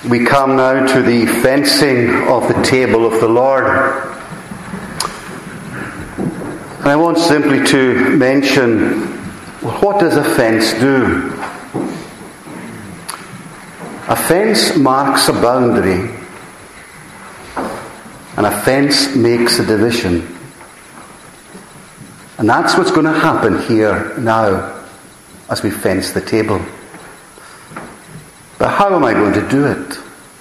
We come now to the fencing of the table of the Lord. And I want simply to mention, what does a fence do? A fence marks a boundary, and a fence makes a division. And that's what's going to happen here now as we fence the table. But how am I going to do it?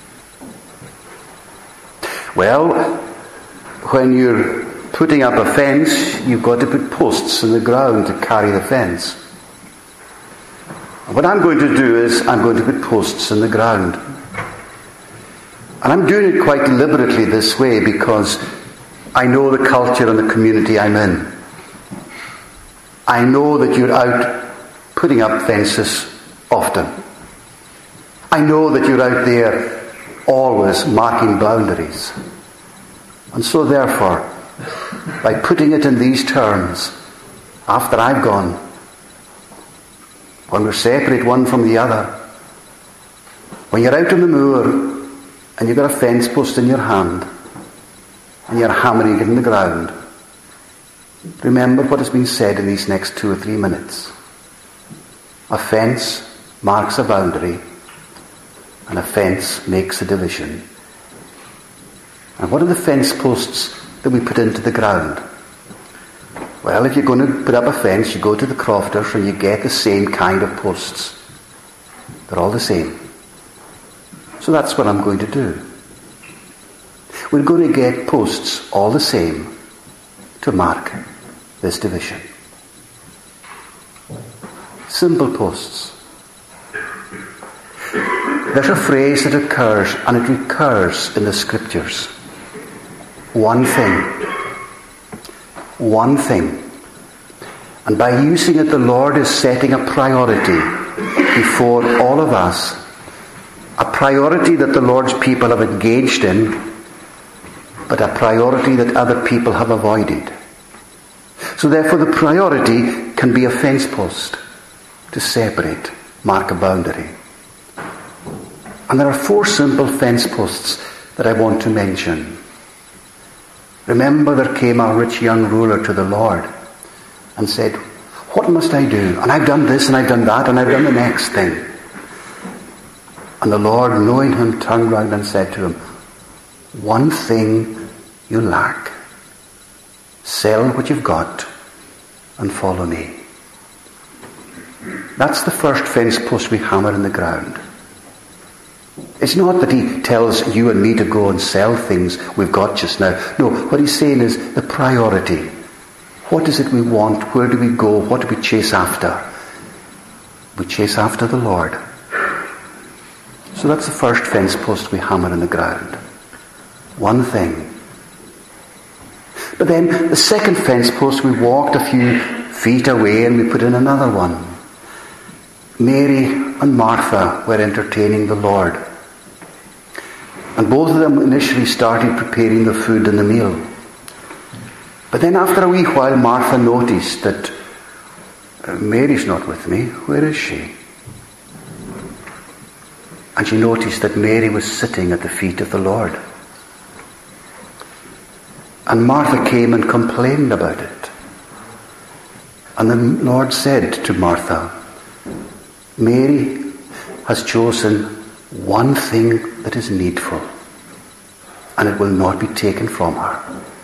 Well, when you're putting up a fence, you've got to put posts in the ground to carry the fence. What I'm going to do is I'm going to put posts in the ground. And I'm doing it quite deliberately this way because I know the culture and the community I'm in. I know that you're out putting up fences often. I know that you're out there always marking boundaries. And so therefore, by putting it in these terms, after I've gone, when we're separate one from the other, when you're out on the moor and you've got a fence post in your hand and you're hammering it in the ground, remember what has been said in these next 2 or 3 minutes. A fence marks a boundary, and a fence makes a division. And what are the fence posts that we put into the ground? Well, if you're going to put up a fence, you go to the crofters and you get the same kind of posts. They're all the same. So that's what I'm going to do. We're going to get posts all the same to mark this division. Simple posts. There's a phrase that occurs, and it recurs in the scriptures. One thing. One thing. And by using it, the Lord is setting a priority before all of us. A priority that the Lord's people have engaged in, but a priority that other people have avoided. So therefore the priority can be a fence post to separate, mark a boundary. And there are 4 simple fence posts that I want to mention. Remember, there came a rich young ruler to the Lord and said, "What must I do? And I've done this and I've done that and I've done the next thing." And the Lord, knowing him, turned round and said to him, "One thing you lack. Sell what you've got and follow me." That's the first fence post we hammer in the ground. It's not that he tells you and me to go and sell things we've got just now. No, what he's saying is the priority. What is it we want? Where do we go? What do we chase after? We chase after the Lord. So that's the first fence post we hammer in the ground. One thing. But then the second fence post, we walked a few feet away and we put in another one. Mary and Martha were entertaining the Lord. And both of them initially started preparing the food and the meal. But then after a wee while, Martha noticed that Mary's not with me. Where is she? And she noticed that Mary was sitting at the feet of the Lord. And Martha came and complained about it. And the Lord said to Martha, "Mary has chosen one thing that is needful, and it will not be taken from her."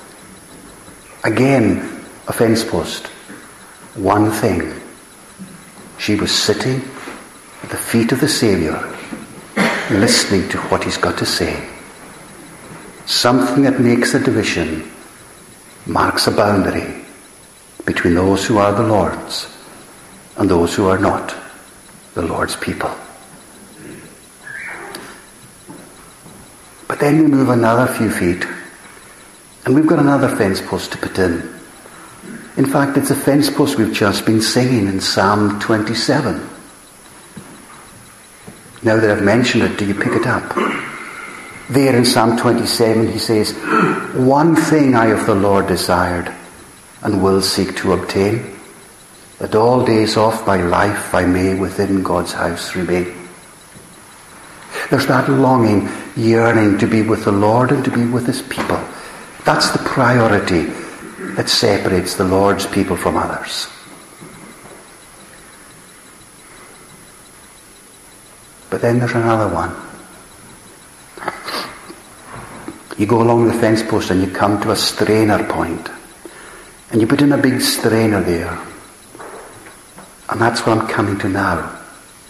Again, a fence post. One thing. She was sitting at the feet of the Saviour, listening to what he's got to say. Something that makes a division, marks a boundary between those who are the Lord's and those who are not the Lord's people. But then we move another few feet and we've got another fence post to put in. In fact, it's a fence post we've just been singing in Psalm 27. Now that I've mentioned it, do you pick it up? There in Psalm 27 he says, "One thing I of the Lord desired and will seek to obtain, that all days of my life I may within God's house remain." There's that longing, yearning to be with the Lord and to be with his people. That's the priority that separates the Lord's people from others. But then there's another one. You go along the fence post and you come to a strainer point. And you put in a big strainer there. And that's what I'm coming to now.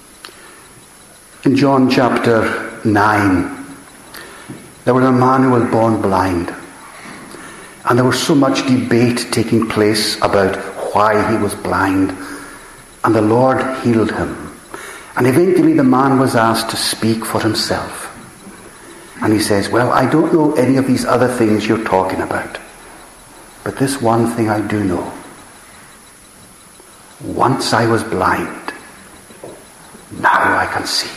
In John chapter 9, there was a man who was born blind. And there was so much debate taking place about why he was blind. And the Lord healed him. And eventually the man was asked to speak for himself. And he says, well, I don't know any of these other things you're talking about. But this one thing I do know. Once I was blind. Now I can see.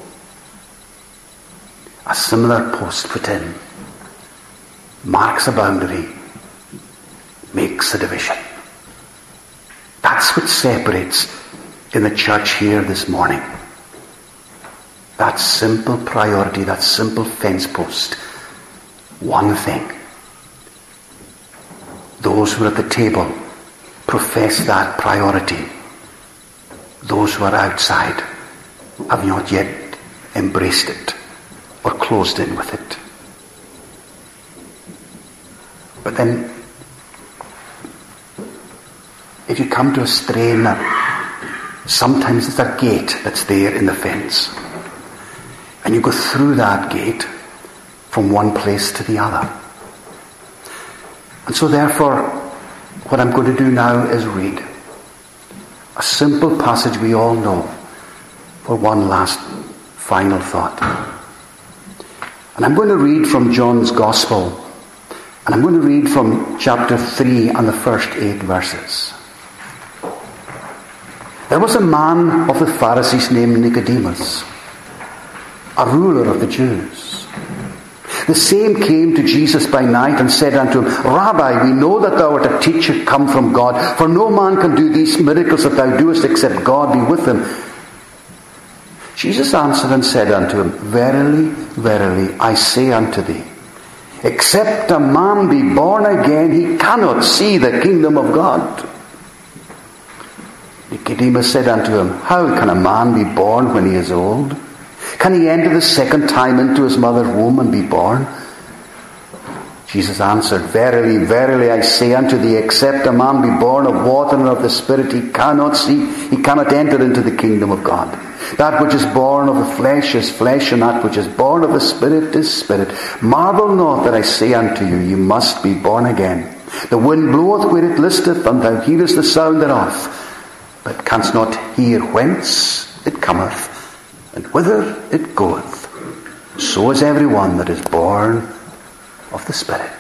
A similar post put in. Marks a boundary. Makes a division. That's what separates in the church here this morning. That simple priority, that simple fence post. One thing. Those who are at the table profess that priority. Those who are outside have not yet embraced it or closed in with it. But then, if you come to a strainer, sometimes it's a gate that's there in the fence. And you go through that gate from one place to the other. And so therefore, what I'm going to do now is read a simple passage we all know for one last final thought. And I'm going to read from John's Gospel. And I'm going to read from chapter 3 and the first 8 verses. There was a man of the Pharisees named Nicodemus, a ruler of the Jews. The same came to Jesus by night and said unto him, Rabbi, we know that thou art a teacher come from God, for no man can do these miracles that thou doest except God be with him. Jesus answered and said unto him, Verily, verily, I say unto thee, except a man be born again, he cannot see the kingdom of God. Nicodemus said unto him, How can a man be born when he is old? Can he enter the second time into his mother's womb and be born? Jesus answered, Verily, verily, I say unto thee, except a man be born of water and of the Spirit, he cannot enter into the kingdom of God. That which is born of the flesh is flesh, and that which is born of the Spirit is spirit. Marvel not that I say unto you, you must be born again. The wind bloweth where it listeth, and thou hearest the sound thereof, but canst not hear whence it cometh, and whither it goeth. So is every one that is born of the Spirit.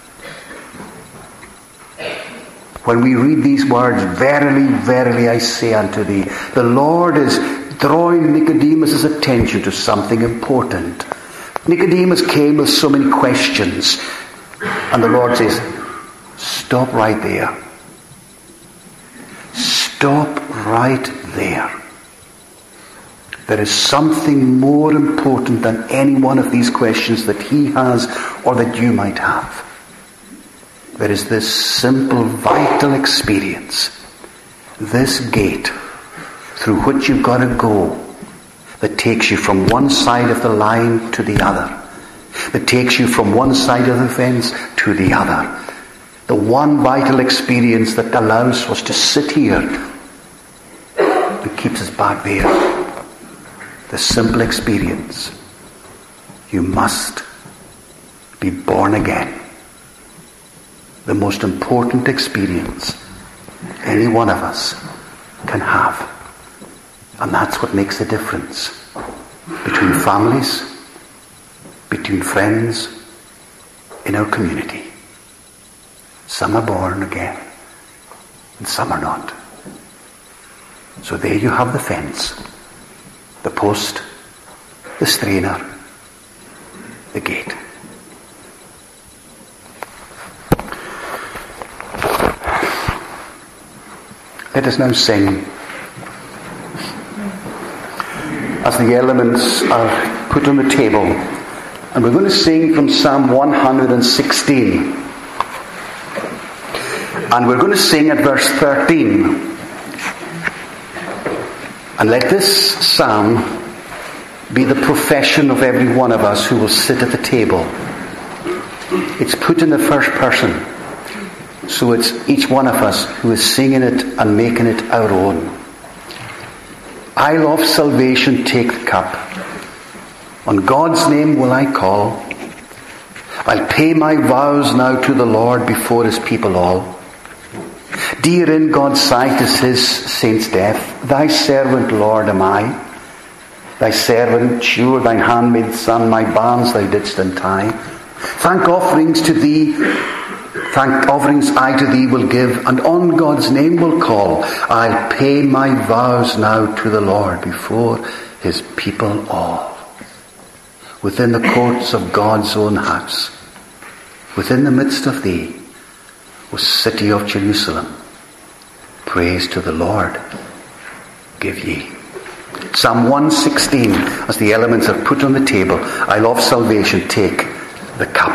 When we read these words, Verily, verily, I say unto thee, the Lord is drawing Nicodemus' attention to something important. Nicodemus came with so many questions, and the Lord says, stop right there. Stop right there. There is something more important than any one of these questions that he has or that you might have. There is this simple, vital experience, this gate through which you've got to go, that takes you from one side of the line to the other, that takes you from one side of the fence to the other. The one vital experience that allows us to sit here and keeps us back there. The simple experience. You must be born again. The most important experience any one of us can have. And that's what makes the difference between families, between friends, in our community. Some are born again, and some are not. So there you have the fence, the post, the strainer, the gate. Let us now sing. as the elements are put on the table. And we're going to sing from Psalm 116. And we're going to sing at verse 13. And let this psalm be the profession of every one of us who will sit at the table. It's put in the first person. So it's each one of us who is singing it and making it our own. Isle of salvation, take the cup. On God's name will I call. I'll pay my vows now to the Lord before his people all. Dear in God's sight is his saint's death. Thy servant, Lord, am I. Thy servant, sure, thine handmaid son, my bands thou didst untie. Thank offerings I to thee will give, and on God's name will call. I'll pay my vows now to the Lord before his people all. Within the courts of God's own house, within the midst of thee, O city of Jerusalem, praise to the Lord give ye. Psalm 116, as the elements are put on the table. Isle of salvation, take the cup.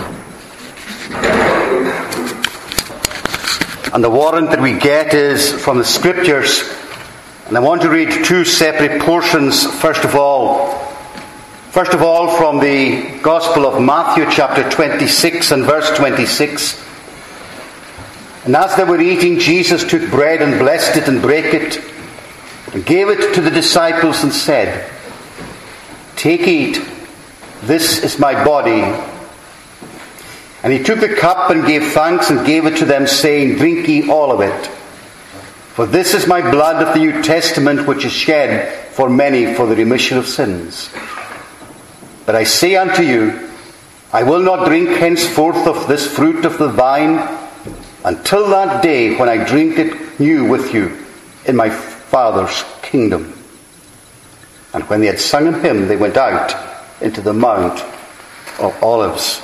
And the warrant that we get is from the Scriptures. And I want to read two separate portions. First of all from the Gospel of Matthew chapter 26 and verse 26. And as they were eating, Jesus took bread and blessed it and brake it and gave it to the disciples and said, Take, eat, this is my body. And he took the cup and gave thanks and gave it to them, saying, Drink ye all of it. For this is my blood of the New Testament, which is shed for many for the remission of sins. But I say unto you, I will not drink henceforth of this fruit of the vine until that day when I drink it new with you in my Father's kingdom. And when they had sung a hymn, they went out into the Mount of Olives.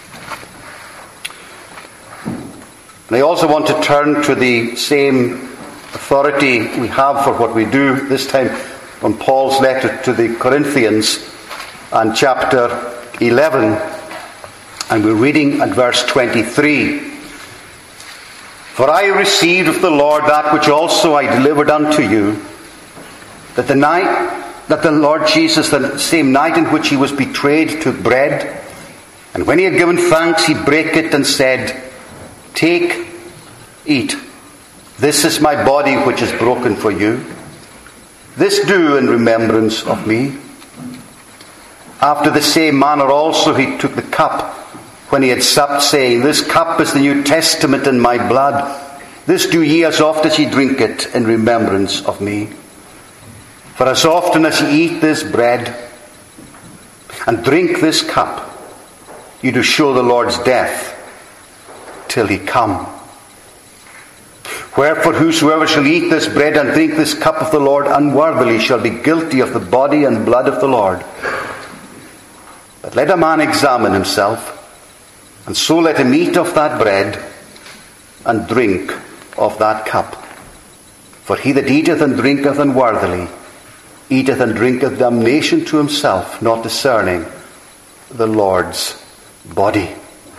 And I also want to turn to the same authority we have for what we do, this time from Paul's letter to the Corinthians and chapter 11. And we're reading at verse 23. For I received of the Lord that which also I delivered unto you, that the Lord Jesus, the same night in which he was betrayed, took bread, and when he had given thanks, he brake it and said, Take, eat. This is my body which is broken for you. This do in remembrance of me. After the same manner also he took the cup when he had supped, saying, This cup is the New Testament in my blood. This do ye as oft as ye drink it in remembrance of me. For as often as ye eat this bread and drink this cup, you do show the Lord's death till he come. Wherefore whosoever shall eat this bread and drink this cup of the Lord unworthily shall be guilty of the body and blood of the Lord. But let a man examine himself, and so let him eat of that bread and drink of that cup. For he that eateth and drinketh unworthily eateth and drinketh damnation to himself, not discerning the Lord's body.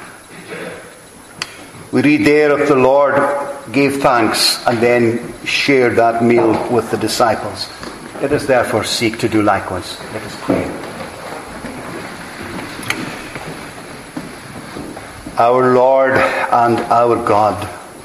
We read there of the Lord gave thanks and then shared that meal with the disciples. Let us therefore seek to do likewise. Let us pray. Our Lord and our God,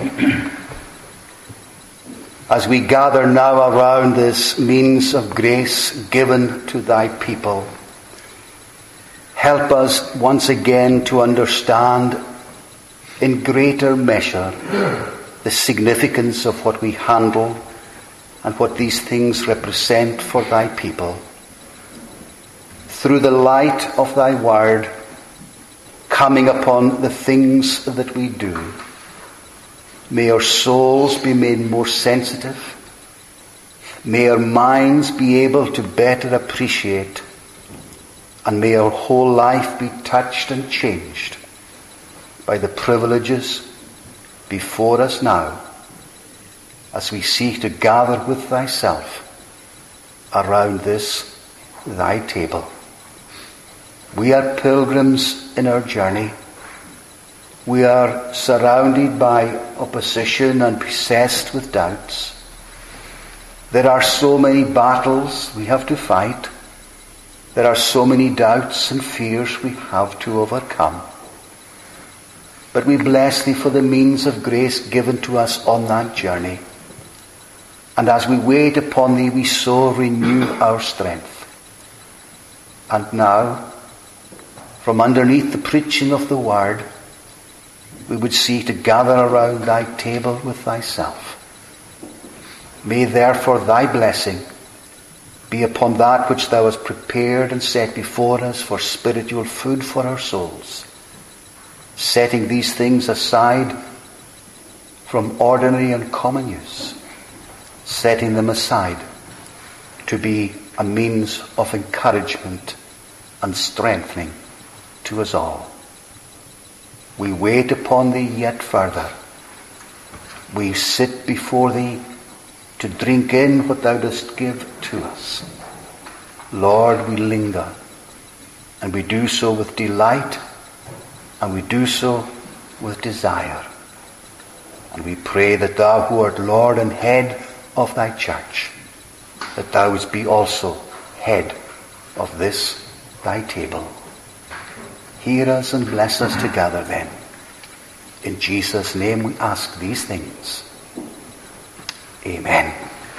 as we gather now around this means of grace given to thy people, help us once again to understand in greater measure the significance of what we handle and what these things represent for thy people. Through the light of thy word coming upon the things that we do, may our souls be made more sensitive. May our minds be able to better appreciate. And may our whole life be touched and changed by the privileges before us now as we seek to gather with thyself around this thy table. We are pilgrims in our journey. We are surrounded by opposition and possessed with doubts. There are so many battles we have to fight. There are so many doubts and fears we have to overcome. But we bless thee for the means of grace given to us on that journey. And as we wait upon thee, we so renew our strength. And now, from underneath the preaching of the word, we would seek to gather around thy table with thyself. May therefore thy blessing be upon that which thou hast prepared and set before us for spiritual food for our souls, setting these things aside from ordinary and common use, setting them aside to be a means of encouragement and strengthening to us all. We wait upon thee yet further. We sit before thee to drink in what thou dost give to us. Lord, we linger, and we do so with delight, and we do so with desire. And we pray that thou who art Lord and head of thy church, that thou wouldst be also head of this thy table. Hear us and bless us together then. In Jesus' name we ask these things. Amen.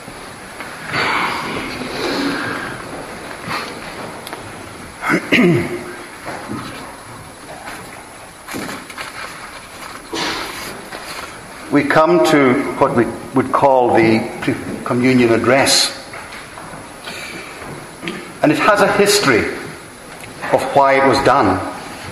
We come to what we would call the communion address. And it has a history of why it was done.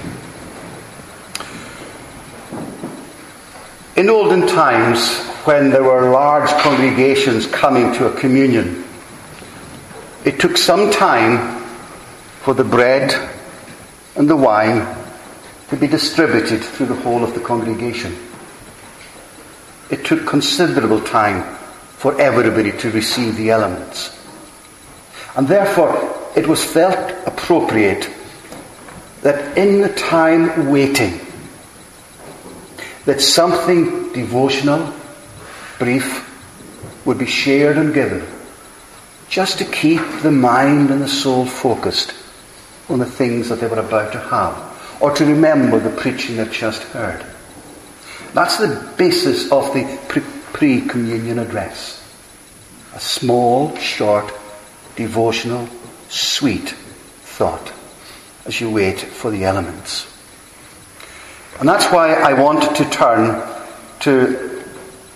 In olden times, when there were large congregations coming to a communion, it took some time for the bread and the wine to be distributed through the whole of the congregation. It took considerable time for everybody to receive the elements. And therefore, it was felt appropriate that in the time waiting, that something devotional, brief, would be shared and given, just to keep the mind and the soul focused on the things that they were about to have, or to remember the preaching they've just heard. That's the basis of the pre-communion address. A small, short, devotional, sweet thought as you wait for the elements. And that's why I want to turn to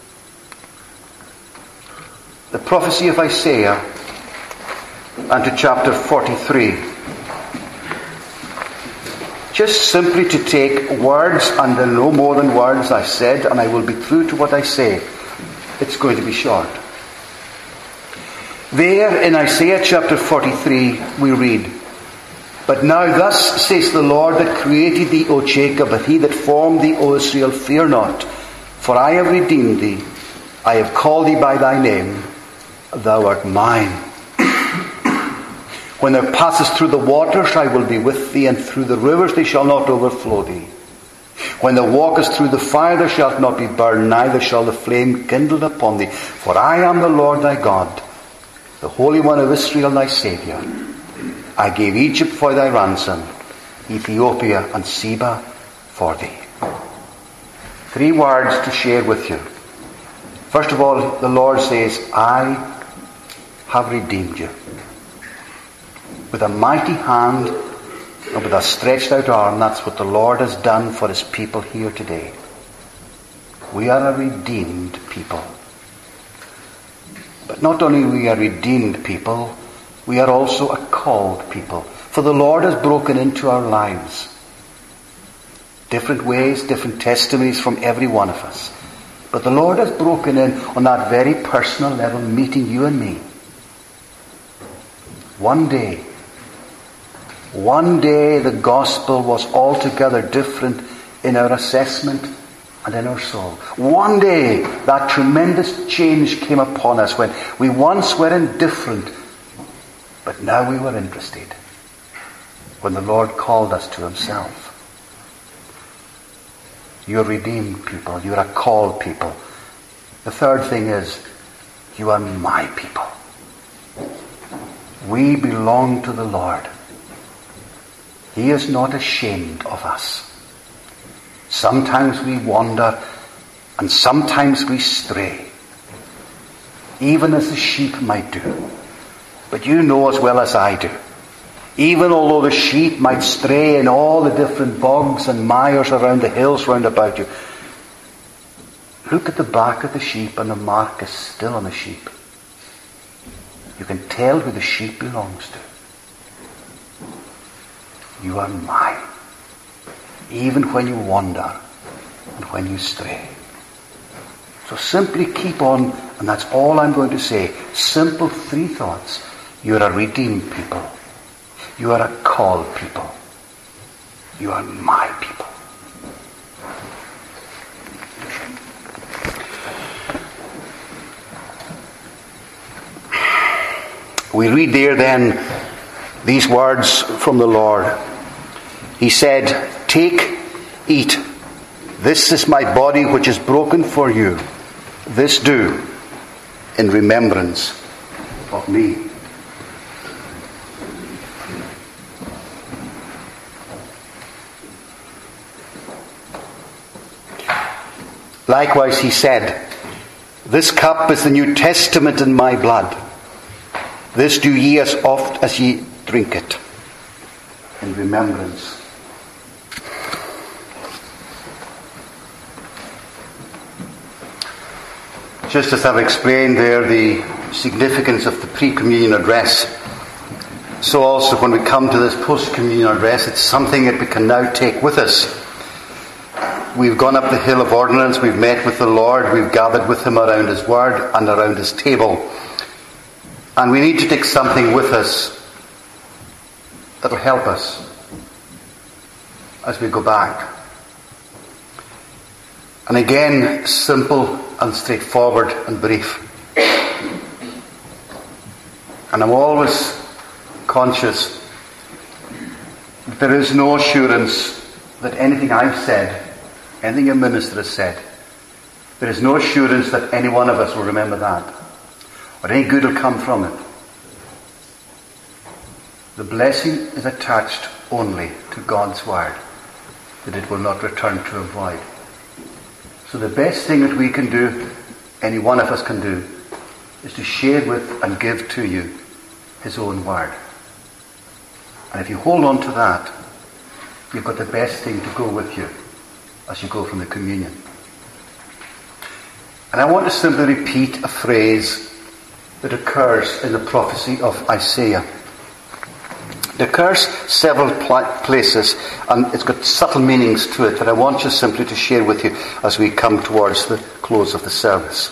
the prophecy of Isaiah and to chapter 43. Just simply to take words, and no more than words I said, and I will be true to what I say. It's going to be short. There in Isaiah chapter 43 we read, "But now thus says the Lord that created thee, O Jacob, and he that formed thee, O Israel, fear not, for I have redeemed thee. I have called thee by thy name. Thou art mine. When thou passest through the waters, I will be with thee, and through the rivers they shall not overflow thee. When thou walkest through the fire, thou shalt not be burned, neither shall the flame kindle upon thee. For I am the Lord thy God, the Holy One of Israel thy Saviour. I gave Egypt for thy ransom, Ethiopia and Seba for thee." 3 words to share with you. First of all, the Lord says, "I have redeemed you." With a mighty hand and with a stretched out arm, that's what the Lord has done for his people here today. We are a redeemed people. But not only are we a redeemed people, we are also a called people. For the Lord has broken into our lives. Different ways, different testimonies from every one of us. But the Lord has broken in on that very personal level, meeting you and me. One day the gospel was altogether different in our assessment and in our soul. One day that tremendous change came upon us when we once were indifferent But now we were interested when the Lord called us to himself. You're redeemed people. You're a called people. The third thing is, you are my people. We belong to the Lord. He is not ashamed of us. Sometimes we wander and sometimes we stray, even as the sheep might do. But you know as well as I do, even although the sheep might stray in all the different bogs and mires around the hills round about you, look at the back of the sheep and the mark is still on the sheep. You can tell who the sheep belongs to. You are mine, even when you wander and when you stray. So simply keep on, and that's all I'm going to say. Simple 3 thoughts. You are a redeemed people. You are a called people. You are my people. We read there then these words from the Lord. He said, "Take, eat. This is my body which is broken for you. This do in remembrance of me." Likewise he said, "This cup is the New Testament in my blood. This do ye as oft as ye drink it in remembrance." Just as I've explained there the significance of the pre-communion address, so also when we come to this post-communion address, it's something that we can now take with us. We've gone up the hill of ordinance, we've met with the Lord, we've gathered with him around his word and around his table. And we need to take something with us that will help us as we go back. And again, simple and straightforward and brief. And I'm always conscious that there is no assurance that anything I've said, anything a minister has said, there is no assurance that any one of us will remember that, or any good will come from it. The blessing is attached only to God's word, that it will not return to him void. So the best thing that we can do, any one of us can do, is to share with and give to you his own word. And if you hold on to that, you've got the best thing to go with you as you go from the communion. And I want to simply repeat a phrase that occurs in the prophecy of Isaiah. It occurs several places, and it's got subtle meanings to it that I want you simply to share with you as we come towards the close of the service.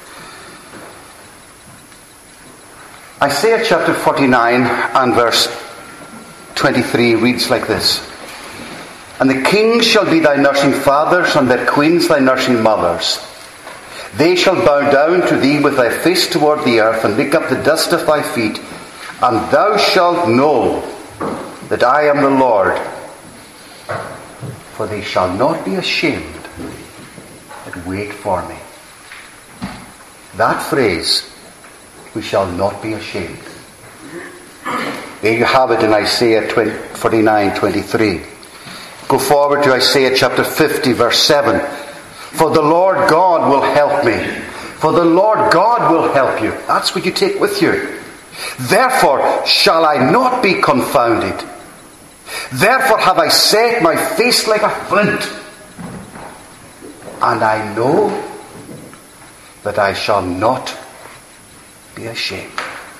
Isaiah chapter 49 and verse 23 reads like this: "And the kings shall be thy nursing fathers, and their queens thy nursing mothers. They shall bow down to thee with thy face toward the earth, and lick up the dust of thy feet. And thou shalt know that I am the Lord, for they shall not be ashamed that wait for me." That phrase, "we shall not be ashamed." There you have it in Isaiah 49:23. Go forward to Isaiah chapter 50 verse 7. "For the Lord God will help me." For the Lord God will help you. That's what you take with you. "Therefore shall I not be confounded. Therefore have I set my face like a flint. And I know that I shall not be ashamed."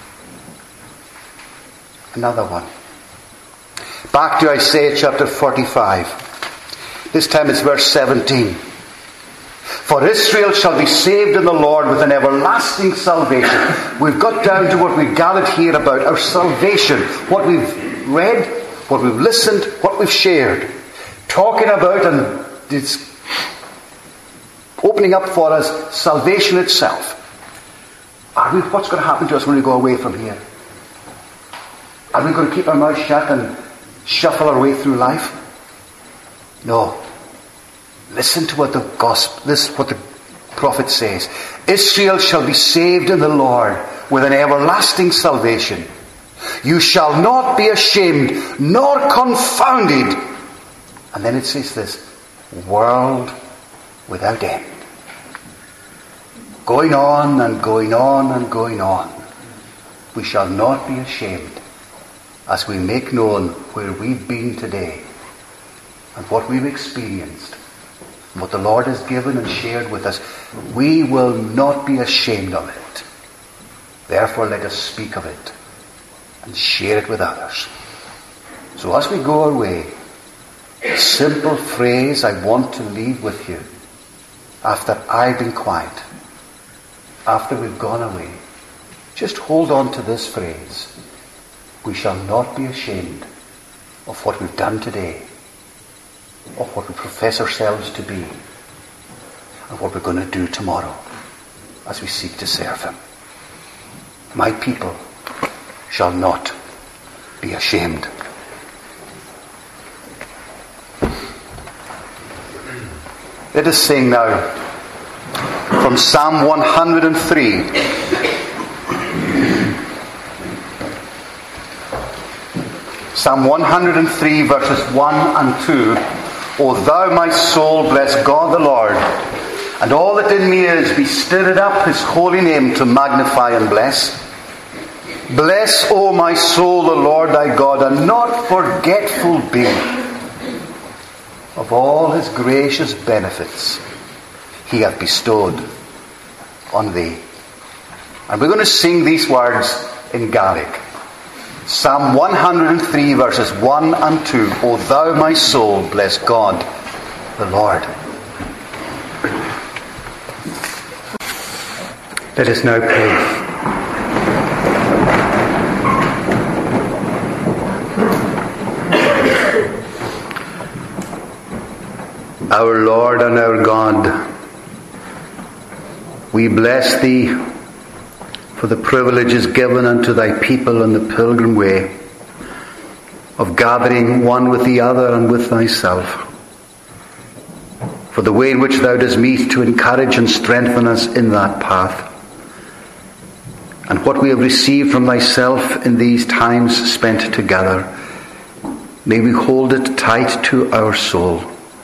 Another one. Back to Isaiah chapter 45. This time it's verse 17. "For Israel shall be saved in the Lord with an everlasting salvation." We've got down to what we've gathered here about our salvation. What we've read, what we've listened, what we've shared. Talking about, and it's opening up for us, salvation itself. What's going to happen to us when we go away from here? Are we going to keep our mouths shut and shuffle our way through life? No. Listen to what the prophet says. Israel shall be saved in the Lord with an everlasting salvation. You shall not be ashamed nor confounded. And then it says this, world without end. Going on and going on and going on. We shall not be ashamed as we make known where we've been today and what we've experienced and what the Lord has given and shared with us. We will not be ashamed of it. Therefore, let us speak of it and share it with others. So as we go our way, a simple phrase I want to leave with you after I've been quiet, after we've gone away. Just hold on to this phrase. We shall not be ashamed of what we've done today, of what we profess ourselves to be, and what we're going to do tomorrow as we seek to serve Him. My people shall not be ashamed. Let us sing now from Psalm 103. Psalm 103 verses 1 and 2. O thou my soul, bless God the Lord, and all that in me is, be stirred up His holy name to magnify and bless. Bless, O my soul, the Lord thy God, and not forgetful be of all His gracious benefits He hath bestowed on thee. And we're going to sing these words in Gaelic. Psalm 103 verses 1 and 2. O thou my soul, bless God the Lord. Let us now pray. Our Lord and our God, we bless Thee for the privileges given unto Thy people on the pilgrim way of gathering one with the other and with Thyself, for the way in which Thou dost meet to encourage and strengthen us in that path, and what we have received from Thyself in these times spent together. May we hold it tight to our soul.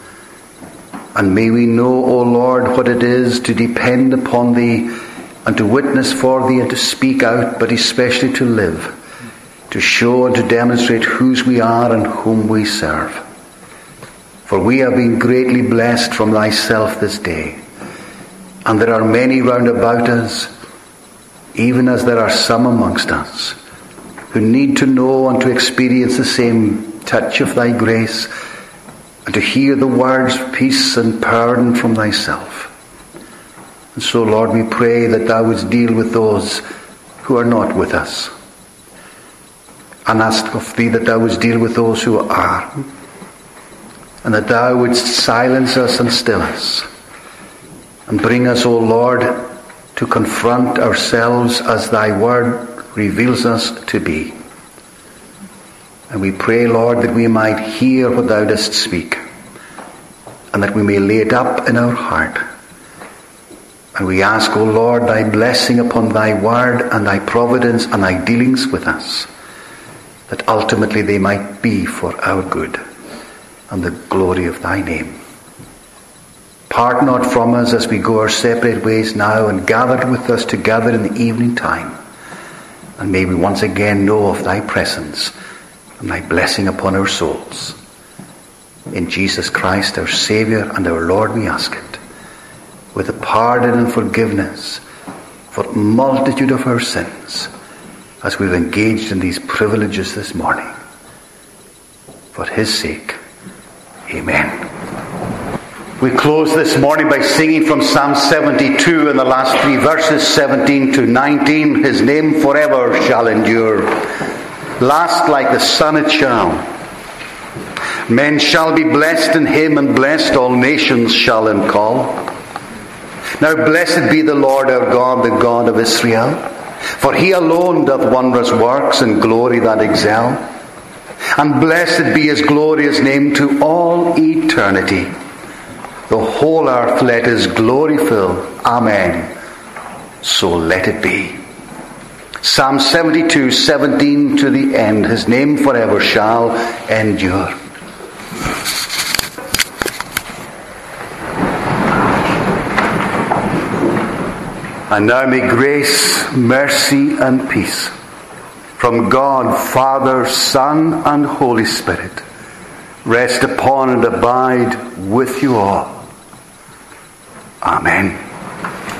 And may we know, O Lord, what it is to depend upon Thee and to witness for Thee and to speak out, but especially to live, to show and to demonstrate whose we are and whom we serve. For we have been greatly blessed from Thyself this day, and there are many round about us, even as there are some amongst us, who need to know and to experience the same touch of Thy grace, and to hear the words of peace and pardon from Thyself. And so, Lord, we pray that Thou wouldst deal with those who are not with us, and ask of Thee that Thou wouldst deal with those who are, and that Thou wouldst silence us and still us, and bring us, O Lord, to confront ourselves as Thy word reveals us to be. And we pray, Lord, that we might hear what Thou dost speak, and that we may lay it up in our heart. And we ask, O Lord, Thy blessing upon Thy word and Thy providence and Thy dealings with us, that ultimately they might be for our good and the glory of Thy name. Part not from us as we go our separate ways now, and gather with us together in the evening time. And may we once again know of Thy presence and Thy blessing upon our souls. In Jesus Christ, our Saviour and our Lord, we ask it, with the pardon and forgiveness for a multitude of our sins, as we've engaged in these privileges this morning. For His sake, amen. We close this morning by singing from Psalm 72 in the last 3 verses, 17 to 19. His name forever shall endure. Last like the sun it shall. Men shall be blessed in Him, and blessed all nations shall Him call. Now blessed be the Lord our God, the God of Israel, For he alone doth wondrous works and glory that excel. And blessed be his glorious name to all eternity. The whole earth let his glory fill. Amen. So let it be. Psalm 72:17 to the end. His name forever shall endure. And now may grace, mercy, and peace from God, Father, Son, and Holy Spirit rest upon and abide with you all. Amen.